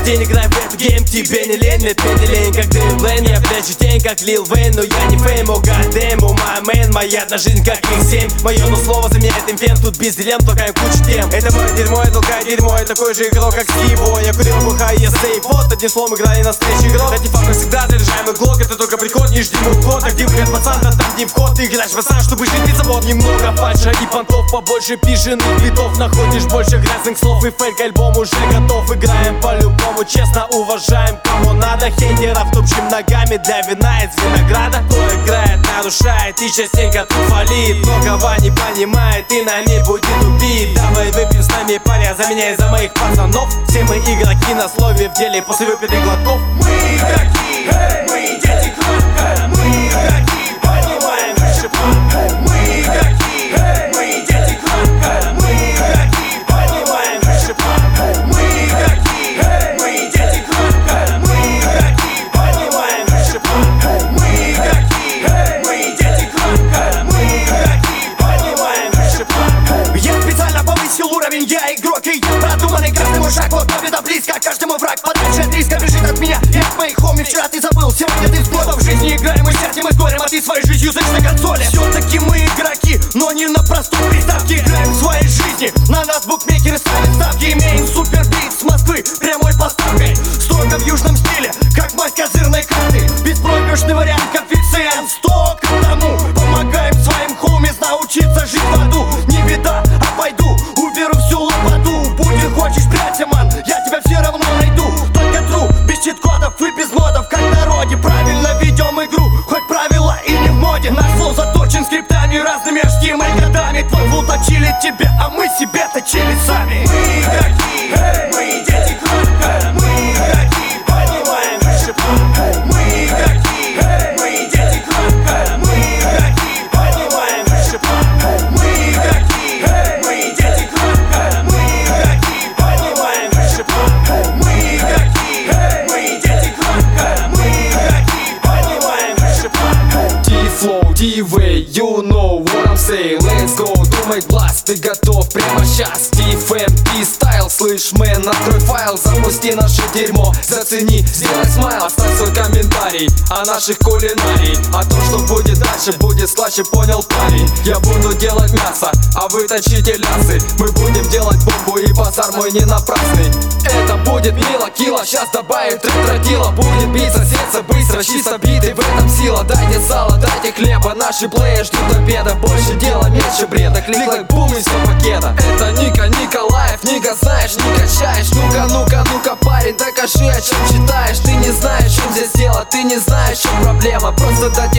день играй в эту гейм, тебе не лень, нет мне не лень, как Дэйв Блейн. Я в плечи тень, как Лил Вейн, но я не фейм, о гадэм, о май мэн. Моя одна жизнь, как их 7. Мое но слово заменяет им фен, тут без дилемм, толкаем кучу тем. Это мое дерьмо, я толкаю дерьмо, я такой же игрок, как Стиво. Я курил, бухаю, я сейф, вот одним словом играю настоящий игрок. Эти факты всегда заряжаемый глок, это только приход, не жди мой вход. Так где выход, пацан, да там не вход. Ты играешь пацан, чтобы жить не завод. Немного фальша и понтов, побольше пиженных битов. Находишь больше грязных слов и фейк, альбом уже готов. Играем по-любому, честно уважаем, кому надо. Хейтеров топчем ногами для вина из винограда. Кто играет, нарушает и частенько тут фалит. Многого не понимает и нами будет убит. Давай выпьем с нами, паря, за меня и за моих пацанов. Все мы игроки на слове, в деле после выпитых глотков. Мы игроки, мы дети клака. Мы игроки, поднимаем выше планка. Мы игроки, мы дети клака. Мы игроки, поднимаем выше планка. Мы игроки, мы дети клака. Мы игроки, поднимаем выше планка. Мы игроки, мы дети клака. Мы игроки, поднимаем выше планка. Я специально повысил уровень, я игрок и я продуманный. Каждый мой шаг, вот победа близко. Каждый мой враг подальше от риска бежит от меня и от моих хоми. Вчера ты забыл, сегодня ты всплыл. В жизни играем, мы сядем и сгорим, а ты своей жизнью сышь на консоли. Все-таки мы игроки, но не на простой приставке. Играем в своей жизни, на нас букмекеры ставят ставки. Имеем супер бит с Москвы, прямой поставкой. Строго в южном стиле, как мать козырной карты. Беспроигрышный вариант, коэффициент 100 к тому. Помогаем своим хомис научиться жить в аду. Не беда, а пойду, уберу всю лопату. Будь и хочешь, прячься, ман, я тебя все равно найду. Только тру, без чит-кодов и без модов, как в народе. Правильно ведем игру, хоть правила и не в моде. Наш флоу заточен скриптами, разными HTML годами. Твой флоу точили тебе, а мы себе точили сами. Мы игроки, мы дети клака. Мы игроки, поднимаем выше планка. Мы игроки, мы дети клака. Мы игроки, поднимаем выше планка. Мы игроки, мы дети клака. Мы игроки, поднимаем выше планка. Мы игроки, мы дети клака. Мы игроки, поднимаем выше планка. T-Flow, T-Way, you know what I'm saying. Let's go, думай глаз, ты готов прямо сейчас. T-Fam, T-Style, слышь, мэн, открой файл. Запусти наше дерьмо, зацени, сделай смайл. Оставь свой комментарий о наших кулинарий. А то, что будет дальше, будет слаще, понял парень. Я буду делать мясо, а вы точите лясы. Мы будем делать бомбу и базар мой не напрасный. Это будет мило, кило, сейчас добавит ретро-дило. Будет биться сердце быстро, чисто биты, в этом сила. Дайте сало, дайте хлеба, наши плеи ждут обеда. Больше дела, меньше бреда, клик-клик, бум и все пакета. Это Ника Николаев, Ника знаешь, не качаешь. Ну-ка, ну-ка, ну-ка, парень, докажи, о чем читаешь. Ты не знаешь, что здесь дело, ты не знаешь, в чем проблема. Просто дайте